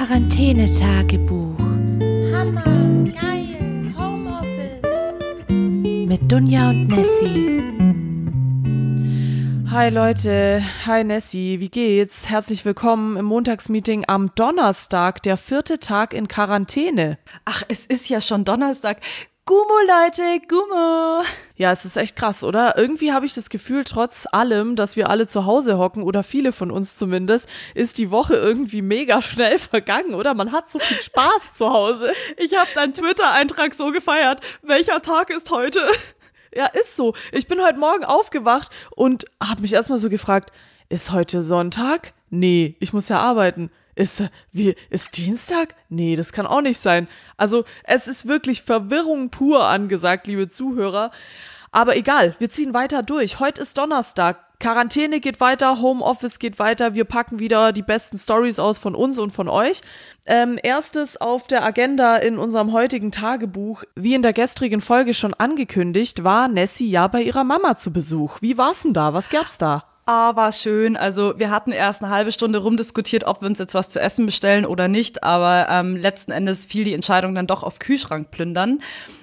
Quarantänetagebuch Hammer, geil, Homeoffice. mit Dunja und Nessie. Hi Leute, hi Nessie, wie geht's? Herzlich willkommen im Montagsmeeting am Donnerstag, der 4. Tag in Quarantäne. Ach, es ist ja schon Donnerstag. Gummo, Leute, Gummo. Ja, es ist echt krass, oder? Irgendwie habe ich das Gefühl, trotz allem, dass wir alle zu Hause hocken, oder viele von uns zumindest, ist die Woche irgendwie mega schnell vergangen, oder? Man hat so viel Spaß zu Hause. Ich habe deinen Twitter-Eintrag so gefeiert. Welcher Tag ist heute? Ja, ist so. Ich bin heute Morgen aufgewacht und habe mich erstmal so gefragt, ist heute Sonntag? Nee, ich muss ja arbeiten. Ist Dienstag? Nee, das kann auch nicht sein. Also es ist wirklich Verwirrung pur angesagt, liebe Zuhörer. Aber egal, wir ziehen weiter durch. Heute ist Donnerstag. Quarantäne geht weiter, Homeoffice geht weiter. Wir packen wieder die besten Stories aus von uns und von euch. Erstes auf der Agenda in unserem heutigen Tagebuch, wie in der gestrigen Folge schon angekündigt, war Nessie ja bei ihrer Mama zu Besuch. Wie war's denn da? Was gab's da? War schön. Also wir hatten erst eine halbe Stunde rumdiskutiert, ob wir uns jetzt was zu essen bestellen oder nicht. Aber letzten Endes fiel die Entscheidung dann doch auf Kühlschrank plündern.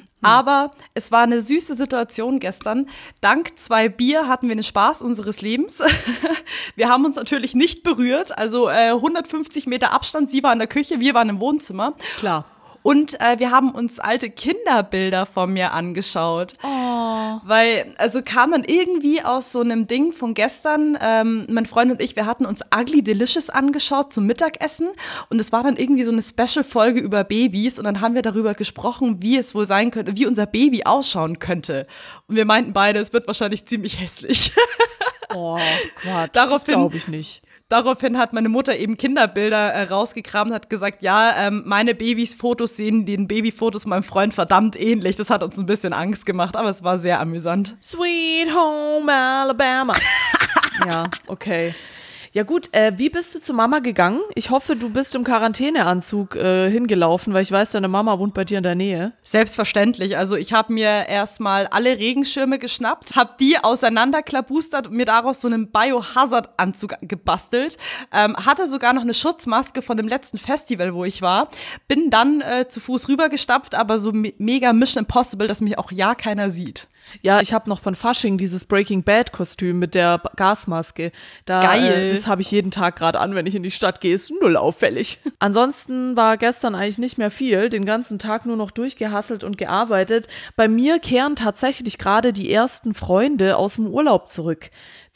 Aber es war eine süße Situation gestern. Dank 2 Bier hatten wir den Spaß unseres Lebens. Wir haben uns natürlich nicht berührt. Also 150 Meter Abstand. Sie war in der Küche, wir waren im Wohnzimmer. Klar. Und wir haben uns alte Kinderbilder von mir angeschaut. Oh. Weil, also kam dann irgendwie aus so einem Ding von gestern, mein Freund und ich, wir hatten uns Ugly Delicious angeschaut zum Mittagessen. Und es war dann irgendwie so eine Special-Folge über Babys. Und dann haben wir darüber gesprochen, wie es wohl sein könnte, wie unser Baby ausschauen könnte. Und wir meinten beide, es wird wahrscheinlich ziemlich hässlich. Oh, Quatsch, das glaube ich nicht. Daraufhin hat meine Mutter eben Kinderbilder rausgekramt, hat gesagt, ja, meine Babys-Fotos sehen den Babyfotos meinem Freund verdammt ähnlich. Das hat uns ein bisschen Angst gemacht, aber es war sehr amüsant. Sweet Home Alabama. Ja, okay. Ja gut, wie bist du zu Mama gegangen? Ich hoffe, du bist im Quarantäneanzug hingelaufen, weil ich weiß, deine Mama wohnt bei dir in der Nähe. Selbstverständlich. Also ich habe mir erstmal alle Regenschirme geschnappt, habe die auseinanderklabustert und mir daraus so einen Biohazard-Anzug gebastelt. Hatte sogar noch eine Schutzmaske von dem letzten Festival, wo ich war. Bin dann zu Fuß rübergestapft, aber so mega Mission Impossible, dass mich auch ja keiner sieht. Ja, ich habe noch von Fasching dieses Breaking Bad Kostüm mit der Gasmaske. Geil. Das habe ich jeden Tag gerade an, wenn ich in die Stadt gehe. Ist null auffällig. Ansonsten war gestern eigentlich nicht mehr viel. Den ganzen Tag nur noch durchgehasselt und gearbeitet. Bei mir kehren tatsächlich gerade die ersten Freunde aus dem Urlaub zurück.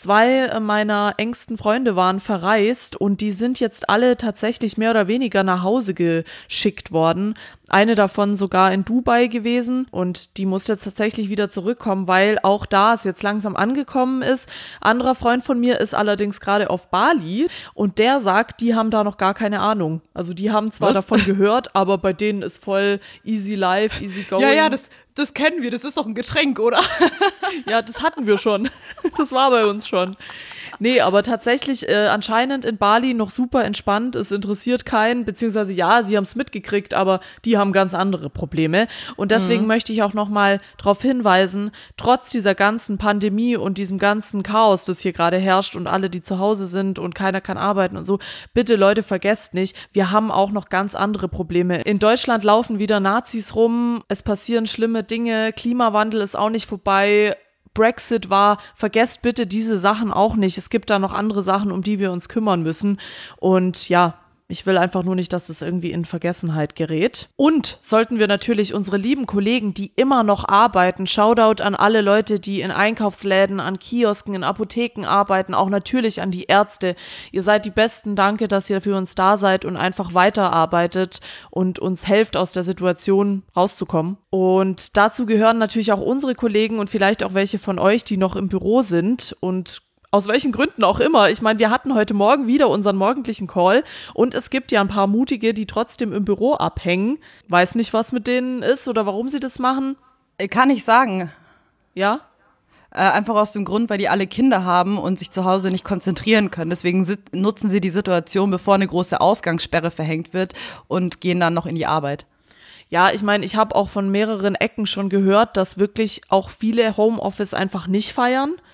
2 meiner engsten Freunde waren verreist und die sind jetzt alle tatsächlich mehr oder weniger nach Hause geschickt worden. Eine davon sogar in Dubai gewesen und die muss jetzt tatsächlich wieder zurückkommen, weil auch da es jetzt langsam angekommen ist. Anderer Freund von mir ist allerdings gerade auf Bali und der sagt, die haben da noch gar keine Ahnung. Also die haben zwar davon gehört, aber bei denen ist voll easy life, easy going. Ja, das kennen wir, das ist doch ein Getränk, oder? Ja, das hatten wir schon. Das war bei uns schon. Nee, aber tatsächlich anscheinend in Bali noch super entspannt. Es interessiert keinen, beziehungsweise ja, sie haben es mitgekriegt, aber die haben ganz andere Probleme. Und deswegen möchte ich auch nochmal darauf hinweisen, trotz dieser ganzen Pandemie und diesem ganzen Chaos, das hier gerade herrscht und alle, die zu Hause sind und keiner kann arbeiten und so, bitte Leute, vergesst nicht, wir haben auch noch ganz andere Probleme. In Deutschland laufen wieder Nazis rum, es passieren schlimme Dinge, Klimawandel ist auch nicht vorbei, Brexit war, vergesst bitte diese Sachen auch nicht. Es gibt da noch andere Sachen, um die wir uns kümmern müssen. Und ja, ich will einfach nur nicht, dass das irgendwie in Vergessenheit gerät. Und sollten wir natürlich unsere lieben Kollegen, die immer noch arbeiten, Shoutout an alle Leute, die in Einkaufsläden, an Kiosken, in Apotheken arbeiten, auch natürlich an die Ärzte. Ihr seid die Besten, danke, dass ihr für uns da seid und einfach weiterarbeitet und uns helft, aus der Situation rauszukommen. Und dazu gehören natürlich auch unsere Kollegen und vielleicht auch welche von euch, die noch im Büro sind und aus welchen Gründen auch immer. Ich meine, wir hatten heute Morgen wieder unseren morgendlichen Call und es gibt ja ein paar Mutige, die trotzdem im Büro abhängen. Weiß nicht, was mit denen ist oder warum sie das machen. Kann ich sagen. Ja? Einfach aus dem Grund, weil die alle Kinder haben und sich zu Hause nicht konzentrieren können. Deswegen nutzen sie die Situation, bevor eine große Ausgangssperre verhängt wird und gehen dann noch in die Arbeit. Ja, ich meine, ich habe auch von mehreren Ecken schon gehört, dass wirklich auch viele Homeoffice einfach nicht feiern.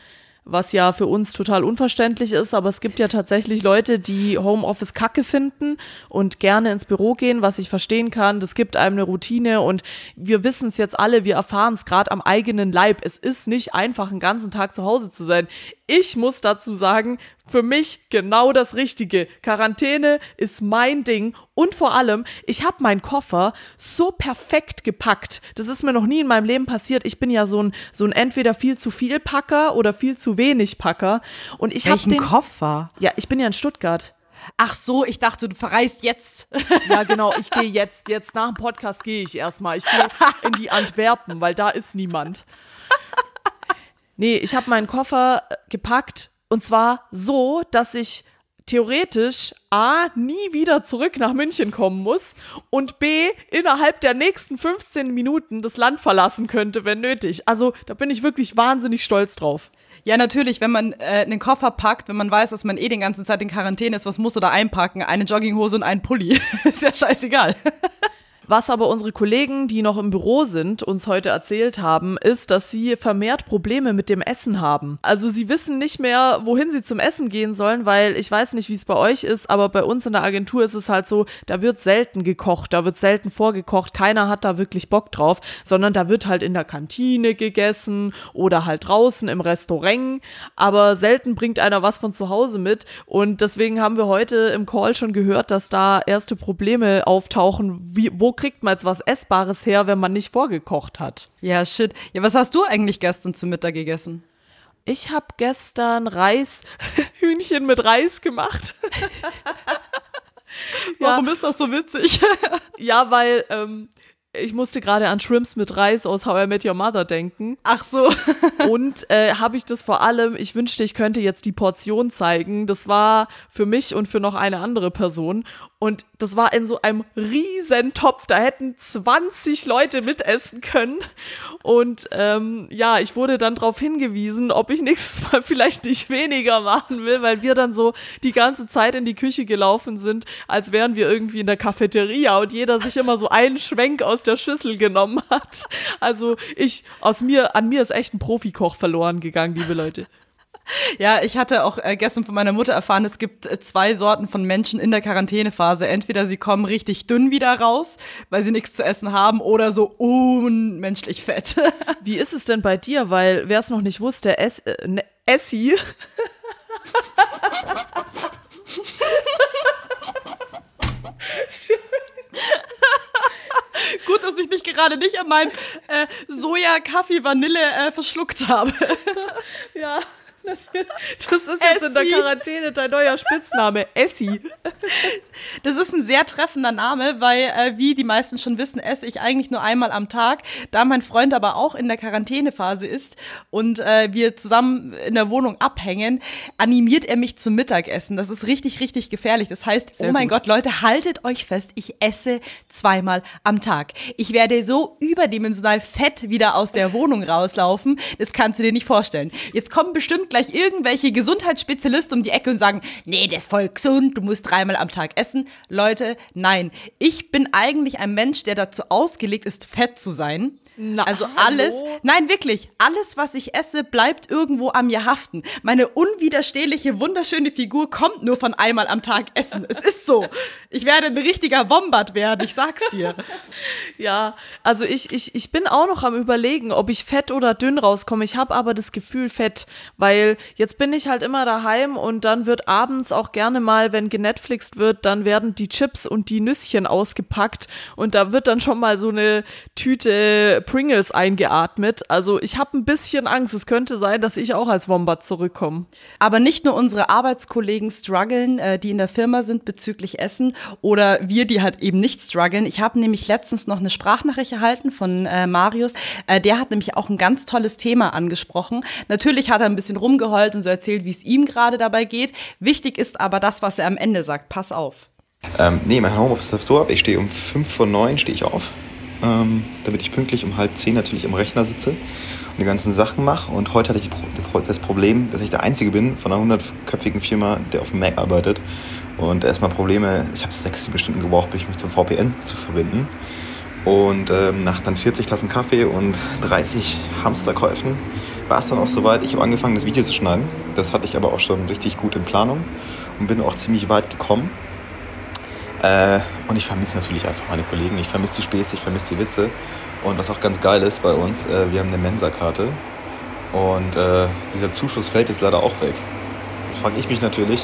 was ja für uns total unverständlich ist, aber es gibt ja tatsächlich Leute, die Homeoffice kacke finden und gerne ins Büro gehen, was ich verstehen kann. Das gibt einem eine Routine und wir wissen es jetzt alle, wir erfahren es gerade am eigenen Leib. Es ist nicht einfach, den ganzen Tag zu Hause zu sein. Ich muss dazu sagen, für mich genau das Richtige. Quarantäne ist mein Ding und vor allem, ich habe meinen Koffer so perfekt gepackt. Das ist mir noch nie in meinem Leben passiert. Ich bin ja so ein entweder viel zu viel Packer oder viel zu wenig Packer. Und ich habe Welchen Koffer? Ja, ich bin ja in Stuttgart. Ach so, ich dachte, du verreist jetzt. Ja, genau, ich gehe jetzt nach dem Podcast gehe ich erstmal. Ich gehe in die Antwerpen, weil da ist niemand. Nee, ich habe meinen Koffer gepackt und zwar so, dass ich theoretisch A, nie wieder zurück nach München kommen muss und B, innerhalb der nächsten 15 Minuten das Land verlassen könnte, wenn nötig. Also da bin ich wirklich wahnsinnig stolz drauf. Ja, natürlich, wenn man einen Koffer packt, wenn man weiß, dass man die ganze Zeit in Quarantäne ist, was musst du da einpacken? Eine Jogginghose und einen Pulli. Ist ja scheißegal. Was aber unsere Kollegen, die noch im Büro sind, uns heute erzählt haben, ist, dass sie vermehrt Probleme mit dem Essen haben. Also sie wissen nicht mehr, wohin sie zum Essen gehen sollen, weil ich weiß nicht, wie es bei euch ist, aber bei uns in der Agentur ist es halt so, da wird selten gekocht, da wird selten vorgekocht, keiner hat da wirklich Bock drauf, sondern da wird halt in der Kantine gegessen oder halt draußen im Restaurant, aber selten bringt einer was von zu Hause mit und deswegen haben wir heute im Call schon gehört, dass da erste Probleme auftauchen, wo kriegt man jetzt was Essbares her, wenn man nicht vorgekocht hat? Ja, shit. Ja, was hast du eigentlich gestern zum Mittag gegessen? Ich habe gestern Hühnchen mit Reis gemacht. Warum ist das so witzig? Ja, weil ich musste gerade an Shrimps mit Reis aus How I Met Your Mother denken. Ach so. Und habe ich das vor allem, ich wünschte, ich könnte jetzt die Portion zeigen. Das war für mich und für noch eine andere Person. Und das war in so einem riesen Topf. Da hätten 20 Leute mitessen können. Und ich wurde dann darauf hingewiesen, ob ich nächstes Mal vielleicht nicht weniger machen will, weil wir dann so die ganze Zeit in die Küche gelaufen sind, als wären wir irgendwie in der Cafeteria und jeder sich immer so einen Schwenk aus der Schüssel genommen hat. Also an mir ist echt ein Profikoch verloren gegangen, liebe Leute. Ja, ich hatte auch gestern von meiner Mutter erfahren, es gibt 2 Sorten von Menschen in der Quarantänephase. Entweder sie kommen richtig dünn wieder raus, weil sie nichts zu essen haben, oder so unmenschlich fett. Wie ist es denn bei dir? Weil, wer es noch nicht wusste, Essi Gut, dass ich mich gerade nicht an meinem Soja-Kaffee-Vanille verschluckt habe. Ja, das ist jetzt in der Quarantäne dein neuer Spitzname, Essi. Das ist ein sehr treffender Name, weil, wie die meisten schon wissen, esse ich eigentlich nur einmal am Tag. Da mein Freund aber auch in der Quarantänephase ist und wir zusammen in der Wohnung abhängen, animiert er mich zum Mittagessen. Das ist richtig, richtig gefährlich. Das heißt, Sehr oh mein gut. Gott, Leute, haltet euch fest, ich esse 2-mal am Tag. Ich werde so überdimensional fett wieder aus der Wohnung rauslaufen, das kannst du dir nicht vorstellen. Jetzt kommen bestimmt gleich irgendwelche Gesundheitsspezialisten um die Ecke und sagen, nee, das ist voll gesund, du musst 3-mal am Tag essen. Leute, nein. Ich bin eigentlich ein Mensch, der dazu ausgelegt ist, fett zu sein. Na, also hallo? nein, wirklich, alles, was ich esse, bleibt irgendwo an mir haften. Meine unwiderstehliche, wunderschöne Figur kommt nur von einmal am Tag essen. Es ist so. Ich werde ein richtiger Wombat werden, ich sag's dir. Ja, also ich bin auch noch am Überlegen, ob ich fett oder dünn rauskomme. Ich habe aber das Gefühl fett, weil jetzt bin ich halt immer daheim und dann wird abends auch gerne mal, wenn genetflixt wird, dann werden die Chips und die Nüsschen ausgepackt und da wird dann schon mal so eine Tüte Pringles eingeatmet. Also ich habe ein bisschen Angst. Es könnte sein, dass ich auch als Wombat zurückkomme. Aber nicht nur unsere Arbeitskollegen strugglen, die in der Firma sind bezüglich Essen oder wir, die halt eben nicht strugglen. Ich habe nämlich letztens noch eine Sprachnachricht erhalten von Marius. Der hat nämlich auch ein ganz tolles Thema angesprochen. Natürlich hat er ein bisschen rumgeheult und so erzählt, wie es ihm gerade dabei geht. Wichtig ist aber das, was er am Ende sagt. Pass auf. Mein Homeoffice läuft so ab. Ich stehe um 5:09 stehe ich auf, damit ich pünktlich um 9:30 natürlich im Rechner sitze und die ganzen Sachen mache. Und heute hatte ich das Problem, dass ich der Einzige bin von einer 100-köpfigen Firma, der auf dem Mac arbeitet. Und erstmal Probleme, ich habe 6-7 Stunden gebraucht, bis ich mich zum VPN zu verbinden. Und nach dann 40 Tassen Kaffee und 30 Hamsterkäufen war es dann auch soweit. Ich habe angefangen, das Video zu schneiden. Das hatte ich aber auch schon richtig gut in Planung und bin auch ziemlich weit gekommen. Und ich vermisse natürlich einfach meine Kollegen. Ich vermisse die Späße, ich vermisse die Witze. Und was auch ganz geil ist bei uns, wir haben eine Mensa-Karte. Und dieser Zuschuss fällt jetzt leider auch weg. Jetzt frage ich mich natürlich,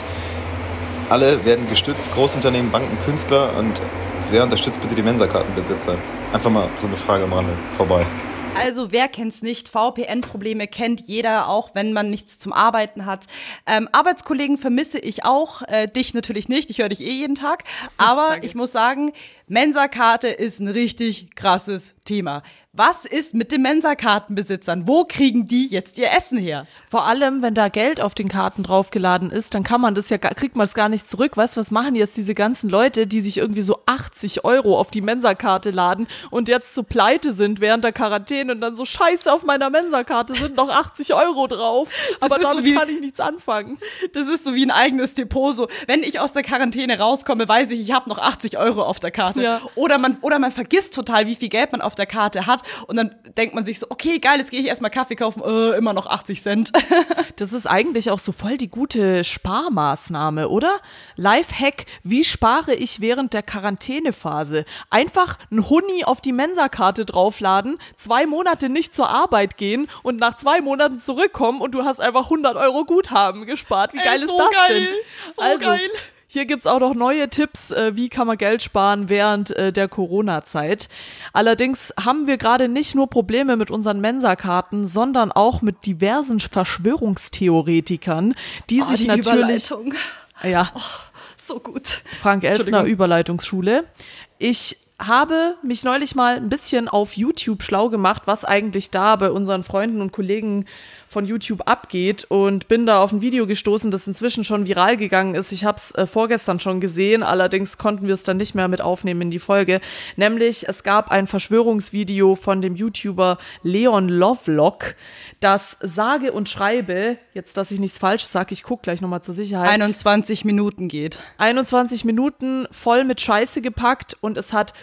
alle werden gestützt, Großunternehmen, Banken, Künstler, und wer unterstützt bitte die Mensa-Kartenbesitzer? Einfach mal so eine Frage am Rande, vorbei. Also wer kennt's nicht? VPN-Probleme kennt jeder, auch wenn man nichts zum Arbeiten hat. Arbeitskollegen vermisse ich auch, dich natürlich nicht, ich höre dich jeden Tag. Aber ich muss sagen, Mensa-Karte ist ein richtig krasses Thema. Was ist mit den Mensa-Kartenbesitzern? Wo kriegen die jetzt ihr Essen her? Vor allem, wenn da Geld auf den Karten draufgeladen ist, dann kann man das ja, kriegt man es gar nicht zurück. Weißt du, was machen jetzt diese ganzen Leute, die sich irgendwie so 80 € auf die Mensa-Karte laden und jetzt so pleite sind während der Quarantäne und dann so, scheiße, auf meiner Mensa-Karte sind noch 80 € drauf, aber damit kann ich nichts anfangen. Das ist so wie ein eigenes Depot. So, wenn ich aus der Quarantäne rauskomme, weiß ich habe noch 80 € auf der Karte. Ja. Oder man vergisst total, wie viel Geld man auf der Karte hat. Und dann denkt man sich so, okay, geil, jetzt gehe ich erstmal Kaffee kaufen, immer noch 80 Cent. Das ist eigentlich auch so voll die gute Sparmaßnahme, oder? Lifehack, wie spare ich während der Quarantänephase? Einfach ein Huni auf die Mensa-Karte draufladen, 2 Monate nicht zur Arbeit gehen und nach 2 Monaten zurückkommen und du hast einfach 100 € Guthaben gespart. Wie geil ist so das geil, denn? So geil. Hier gibt's auch noch neue Tipps, wie kann man Geld sparen während der Corona-Zeit. Allerdings haben wir gerade nicht nur Probleme mit unseren Mensa-Karten, sondern auch mit diversen Verschwörungstheoretikern, die sich die natürlich... Überleitung. Ja, So gut. Frank Elstner, Entschuldigung. Überleitungsschule. Ich habe mich neulich mal ein bisschen auf YouTube schlau gemacht, was eigentlich da bei unseren Freunden und Kollegen von YouTube abgeht, und bin da auf ein Video gestoßen, das inzwischen schon viral gegangen ist. Ich habe es vorgestern schon gesehen, allerdings konnten wir es dann nicht mehr mit aufnehmen in die Folge. Nämlich, es gab ein Verschwörungsvideo von dem YouTuber Leon Lovelock, das sage und schreibe, jetzt, dass ich nichts Falsches sage, ich gucke gleich nochmal zur Sicherheit, 21 Minuten geht. 21 Minuten voll mit Scheiße gepackt, und es hat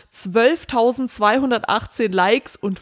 12.218 Likes und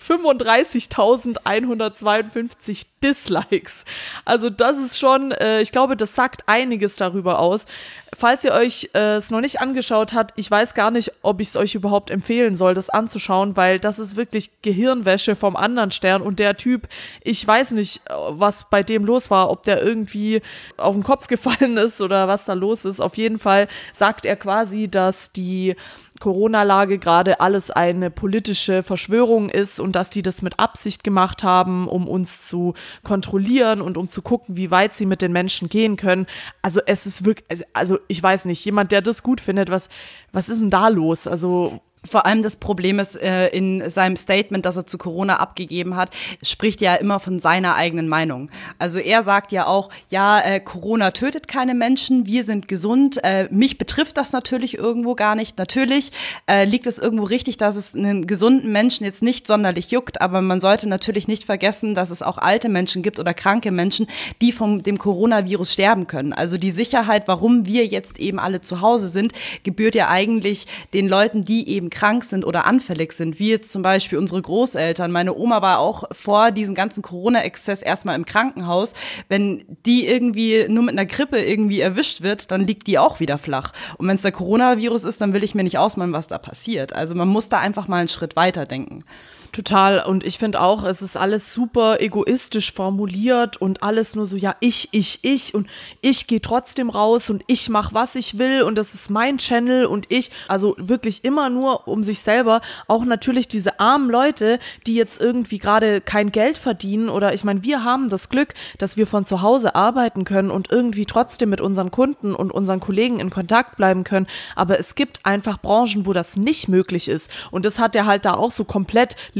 35.152 Dislikes. Also das ist schon, ich glaube, das sagt einiges darüber aus. Falls ihr euch es noch nicht angeschaut habt, ich weiß gar nicht, ob ich es euch überhaupt empfehlen soll, das anzuschauen, weil das ist wirklich Gehirnwäsche vom anderen Stern, und der Typ, ich weiß nicht, was bei dem los war, ob der irgendwie auf den Kopf gefallen ist oder was da los ist. Auf jeden Fall sagt er quasi, dass die Corona-Lage gerade alles eine politische Verschwörung ist und dass die das mit Absicht gemacht haben, um uns zu kontrollieren und um zu gucken, wie weit sie mit den Menschen gehen können. Also es ist wirklich, also ich weiß nicht, jemand, der das gut findet, was ist denn da los? Also Vor allem das Problem ist, in seinem Statement, das er zu Corona abgegeben hat, spricht er ja immer von seiner eigenen Meinung. Also er sagt ja auch, ja, Corona tötet keine Menschen, wir sind gesund, mich betrifft das natürlich irgendwo gar nicht. Natürlich liegt es irgendwo richtig, dass es einen gesunden Menschen jetzt nicht sonderlich juckt, aber man sollte natürlich nicht vergessen, dass es auch alte Menschen gibt oder kranke Menschen, die von dem Coronavirus sterben können. Also die Sicherheit, warum wir jetzt eben alle zu Hause sind, gebührt ja eigentlich den Leuten, die eben krank sind oder anfällig sind, wie jetzt zum Beispiel unsere Großeltern. Meine Oma war auch vor diesem ganzen Corona-Exzess erstmal im Krankenhaus. Wenn die irgendwie nur mit einer Grippe irgendwie erwischt wird, dann liegt die auch wieder flach. Und wenn es der Coronavirus ist, dann will ich mir nicht ausmalen, was da passiert. Also man muss da einfach mal einen Schritt weiter denken. total. Und ich finde auch, es ist alles super egoistisch formuliert und alles nur so, ja, ich und ich gehe trotzdem raus und ich mache, was ich will und das ist mein Channel und ich, also wirklich immer nur um sich selber. Auch natürlich diese armen Leute, die jetzt irgendwie gerade kein Geld verdienen oder ich meine, wir haben das Glück, dass wir von zu Hause arbeiten können und irgendwie trotzdem mit unseren Kunden und unseren Kollegen in Kontakt bleiben können. Aber es gibt einfach Branchen, wo das nicht möglich ist. Und das hat er halt da auch so komplett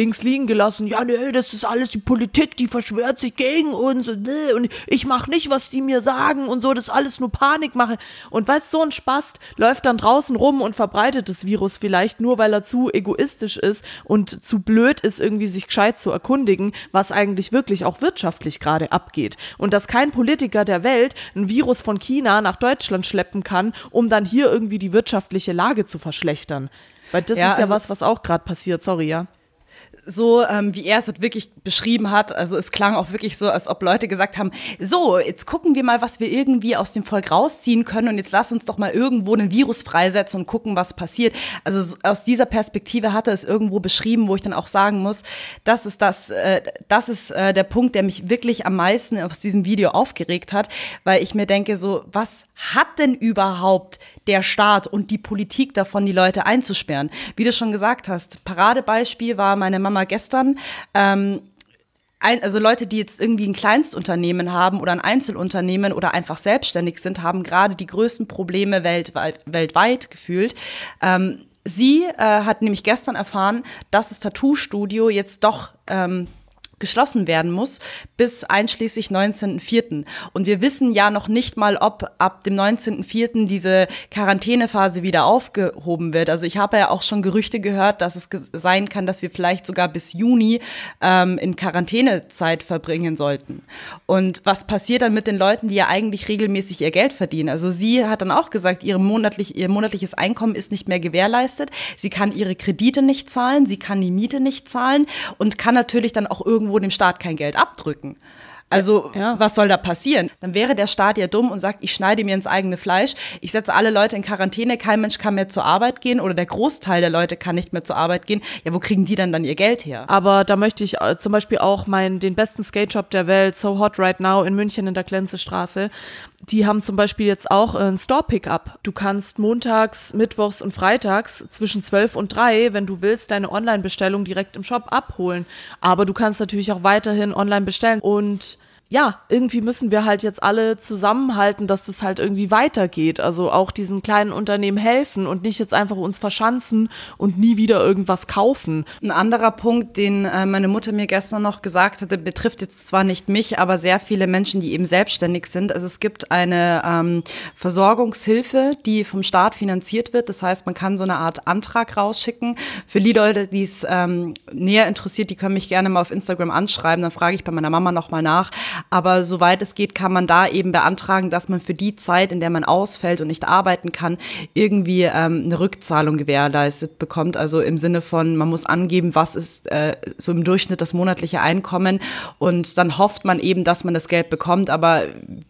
links liegen gelassen. Ja, nee, das ist alles die Politik, die verschwört sich gegen uns und ich mach nicht, was die mir sagen und so, das ist alles nur Panikmache. Und weißt, so ein Spast läuft dann draußen rum und verbreitet das Virus vielleicht nur, weil er zu egoistisch ist und zu blöd ist, irgendwie sich gescheit zu erkundigen, was eigentlich wirklich auch wirtschaftlich gerade abgeht. Und dass kein Politiker der Welt ein Virus von China nach Deutschland schleppen kann, um dann hier irgendwie die wirtschaftliche Lage zu verschlechtern. Weil das ist ja was auch gerade passiert, sorry, ja. So, wie er es halt wirklich beschrieben hat, also es klang auch wirklich so, als ob Leute gesagt haben, so, jetzt gucken wir mal, was wir irgendwie aus dem Volk rausziehen können und jetzt lass uns doch mal irgendwo ein Virus freisetzen und gucken, was passiert. Also so, aus dieser Perspektive hat er es irgendwo beschrieben, wo ich dann auch sagen muss, das ist der Punkt, der mich wirklich am meisten aus diesem Video aufgeregt hat, weil ich mir denke so, was hat denn überhaupt der Staat und die Politik davon, die Leute einzusperren? Wie du schon gesagt hast, Paradebeispiel war meine Mama gestern, also Leute, die jetzt irgendwie ein Kleinstunternehmen haben oder ein Einzelunternehmen oder einfach selbstständig sind, haben gerade die größten Probleme weltweit gefühlt. Sie hat nämlich gestern erfahren, dass das Tattoo-Studio jetzt doch geschlossen werden muss, bis einschließlich 19.04. Und wir wissen ja noch nicht mal, ob ab dem 19.04. diese Quarantänephase wieder aufgehoben wird. Also ich habe ja auch schon Gerüchte gehört, dass es sein kann, dass wir vielleicht sogar bis Juni in Quarantänezeit verbringen sollten. Und was passiert dann mit den Leuten, die ja eigentlich regelmäßig ihr Geld verdienen? Also sie hat dann auch gesagt, ihr monatliches Einkommen ist nicht mehr gewährleistet. Sie kann ihre Kredite nicht zahlen, sie kann die Miete nicht zahlen und kann natürlich dann auch irgendwo dem Staat kein Geld abdrücken. Also, Was soll da passieren? Dann wäre der Staat ja dumm und sagt, ich schneide mir ins eigene Fleisch, ich setze alle Leute in Quarantäne, kein Mensch kann mehr zur Arbeit gehen oder der Großteil der Leute kann nicht mehr zur Arbeit gehen. Ja, wo kriegen die dann ihr Geld her? Aber da möchte ich zum Beispiel auch den besten Skate-Shop der Welt, So Hot Right Now in München in der Klenzestraße, die haben zum Beispiel jetzt auch ein Store-Pickup. Du kannst montags, mittwochs und freitags zwischen 12 und 3, wenn du willst, deine Online-Bestellung direkt im Shop abholen. Aber du kannst natürlich auch weiterhin online bestellen. Und ja, irgendwie müssen wir halt jetzt alle zusammenhalten, dass das halt irgendwie weitergeht. Also auch diesen kleinen Unternehmen helfen und nicht jetzt einfach uns verschanzen und nie wieder irgendwas kaufen. Ein anderer Punkt, den meine Mutter mir gestern noch gesagt hatte, betrifft jetzt zwar nicht mich, aber sehr viele Menschen, die eben selbstständig sind. Also es gibt eine Versorgungshilfe, die vom Staat finanziert wird. Das heißt, man kann so eine Art Antrag rausschicken. Für die Leute, die es näher interessiert, die können mich gerne mal auf Instagram anschreiben. Dann frage ich bei meiner Mama nochmal nach. Aber soweit es geht, kann man da eben beantragen, dass man für die Zeit, in der man ausfällt und nicht arbeiten kann, irgendwie eine Rückzahlung gewährleistet bekommt. Also im Sinne von, man muss angeben, was ist so im Durchschnitt das monatliche Einkommen und dann hofft man eben, dass man das Geld bekommt. Aber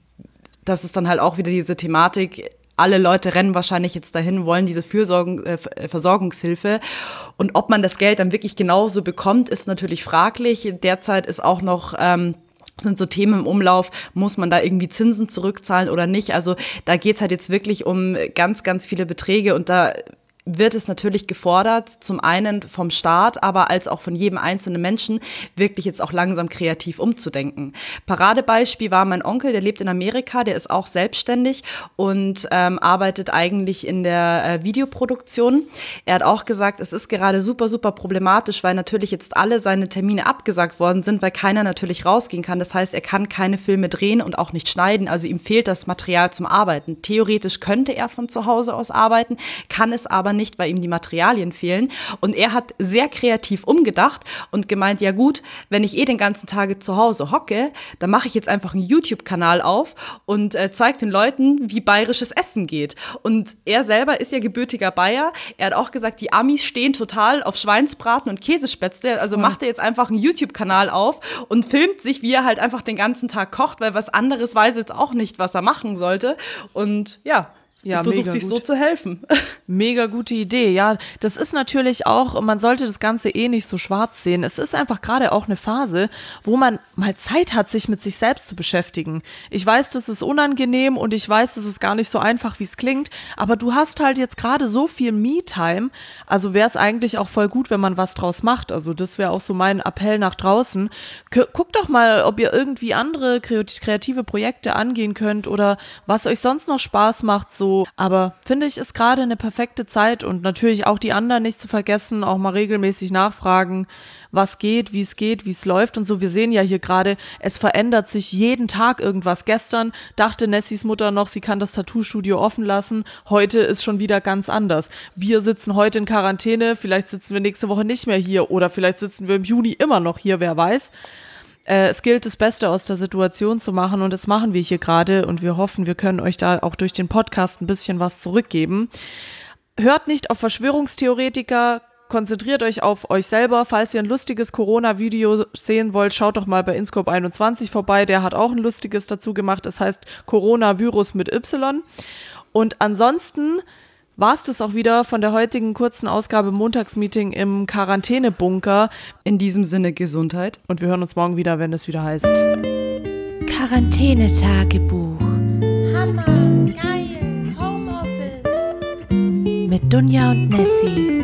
das ist dann halt auch wieder diese Thematik, alle Leute rennen wahrscheinlich jetzt dahin, wollen diese Versorgungshilfe. Und ob man das Geld dann wirklich genauso bekommt, ist natürlich fraglich. Derzeit ist auch noch sind so Themen im Umlauf, muss man da irgendwie Zinsen zurückzahlen oder nicht? Also da geht's halt jetzt wirklich um ganz, ganz viele Beträge und da wird es natürlich gefordert, zum einen vom Staat, aber als auch von jedem einzelnen Menschen, wirklich jetzt auch langsam kreativ umzudenken. Paradebeispiel war mein Onkel, der lebt in Amerika, der ist auch selbstständig und arbeitet eigentlich in der Videoproduktion. Er hat auch gesagt, es ist gerade super, super problematisch, weil natürlich jetzt alle seine Termine abgesagt worden sind, weil keiner natürlich rausgehen kann. Das heißt, er kann keine Filme drehen und auch nicht schneiden, also ihm fehlt das Material zum Arbeiten. Theoretisch könnte er von zu Hause aus arbeiten, kann es aber nicht, weil ihm die Materialien fehlen. Und er hat sehr kreativ umgedacht und gemeint, ja gut, wenn ich den ganzen Tag zu Hause hocke, dann mache ich jetzt einfach einen YouTube-Kanal auf und zeige den Leuten, wie bayerisches Essen geht. Und er selber ist ja gebürtiger Bayer. Er hat auch gesagt, die Amis stehen total auf Schweinsbraten und Käsespätzle. Also macht er jetzt einfach einen YouTube-Kanal auf und filmt sich, wie er halt einfach den ganzen Tag kocht, weil was anderes weiß er jetzt auch nicht, was er machen sollte. Und ja, versucht sich so zu helfen. Mega gute Idee, ja. Das ist natürlich auch, man sollte das Ganze nicht so schwarz sehen. Es ist einfach gerade auch eine Phase, wo man mal Zeit hat, sich mit sich selbst zu beschäftigen. Ich weiß, das ist unangenehm und ich weiß, das ist gar nicht so einfach, wie es klingt, aber du hast halt jetzt gerade so viel Me-Time, also wäre es eigentlich auch voll gut, wenn man was draus macht. Also das wäre auch so mein Appell nach draußen. Guckt doch mal, ob ihr irgendwie andere kreative Projekte angehen könnt oder was euch sonst noch Spaß macht, so so. Aber finde ich, ist gerade eine perfekte Zeit und natürlich auch die anderen nicht zu vergessen, auch mal regelmäßig nachfragen, was geht, wie es läuft und so. Wir sehen ja hier gerade, es verändert sich jeden Tag irgendwas. Gestern dachte Nessys Mutter noch, sie kann das Tattoo-Studio offen lassen. Heute ist schon wieder ganz anders. Wir sitzen heute in Quarantäne, vielleicht sitzen wir nächste Woche nicht mehr hier oder vielleicht sitzen wir im Juni immer noch hier, wer weiß. Es gilt, das Beste aus der Situation zu machen und das machen wir hier gerade und wir hoffen, wir können euch da auch durch den Podcast ein bisschen was zurückgeben. Hört nicht auf Verschwörungstheoretiker, konzentriert euch auf euch selber. Falls ihr ein lustiges Corona-Video sehen wollt, schaut doch mal bei Inscope21 vorbei. Der hat auch ein lustiges dazu gemacht. Es heißt Coronavirus mit Y. Und ansonsten war es das auch wieder von der heutigen kurzen Ausgabe Montagsmeeting im Quarantänebunker. In diesem Sinne Gesundheit. Und wir hören uns morgen wieder, wenn es wieder heißt Quarantänetagebuch. Hammer, geil, Homeoffice. Mit Dunja und Nessie.